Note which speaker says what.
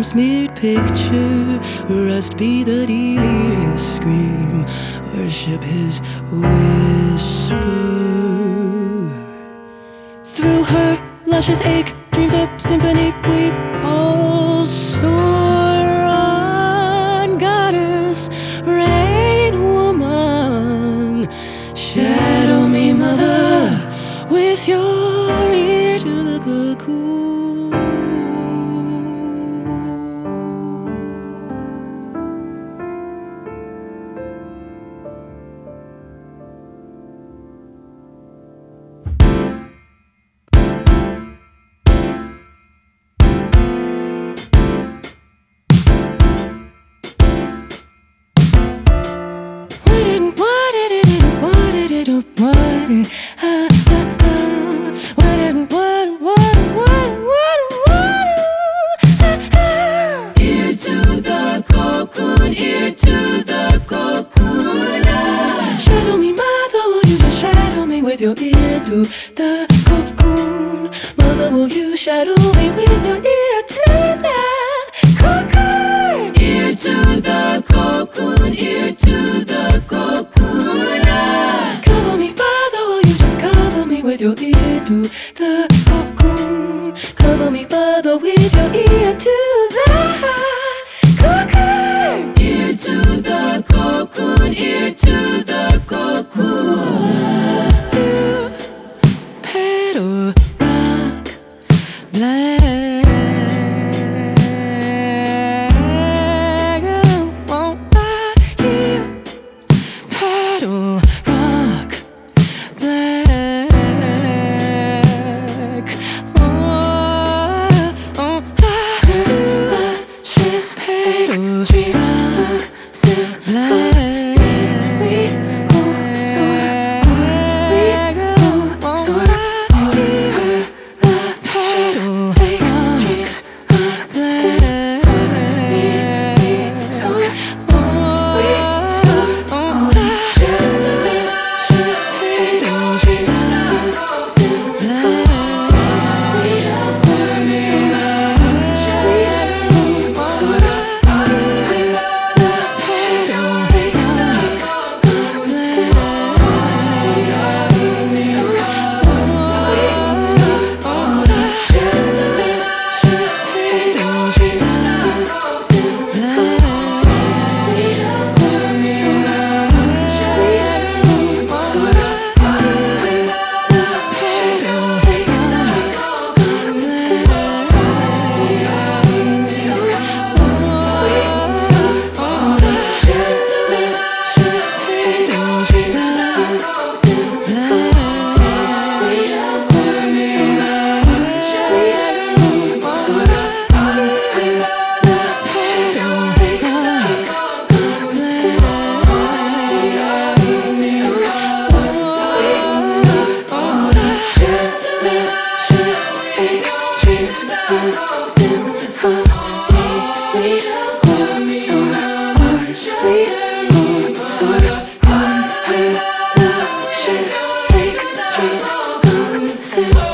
Speaker 1: smeared picture. Rest be the delirious scream, worship his whisper. Through her luscious ache, dreams a symphony we all soar on. Goddess, rain woman, shadow me, mother, with your ear to the cocoon. With your ear to the cocoon, mother, will you shadow me with your ear to the cocoon? Ear to the cocoon, ear to the cocoon. Cover me, father, will you just cover me with your ear to the cocoon? Cover me, father, with your ear to the cocoon. Ear to the cocoon, ear to the cocoon. Dreams,